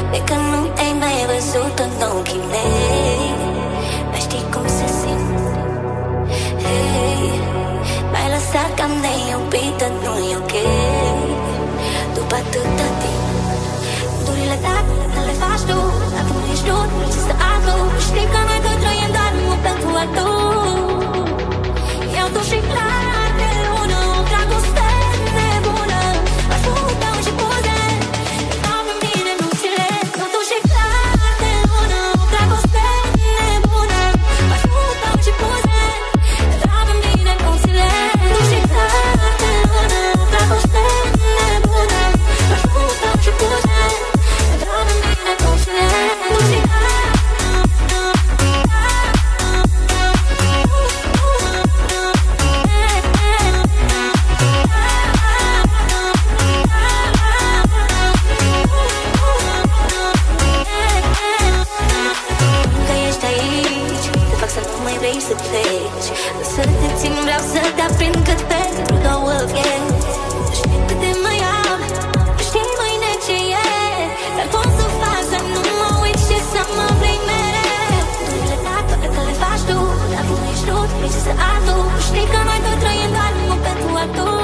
De când nu te-ai mai văzut în ochii mei, mai știi cum se simt. Hey, m-ai lăsat cam neiubită, nu-i ok. După atâta timp, durile tale le faci tu, dacă nu ești tu, nu există altul. Știi că noi doi trăim doar numai pentru altul. Eu, tu și clar de lună, o dragoste nebună. M-aș putea și poze, dar pe mine nu înțeleg. Eu, tu și clar de lună, o dragoste nebună. M-aș putea și poze, dar pe mine nu înțeleg. Tu și clar de lună, o dragoste nebună. M-aș putea și poze, dar pe mine nu înțeleg. Tu și să pleci, să te țin, vreau să te aprind cât pentru două vieți. Să știi cât de mă iau, nu știi mâine ce e, dar cum să fac să nu mă uit și să mă plâng mereu. Durile tale că le faci tu, dar nu ești tu, nu există altul. Știi că noi doi trăim doar numai pentru altul.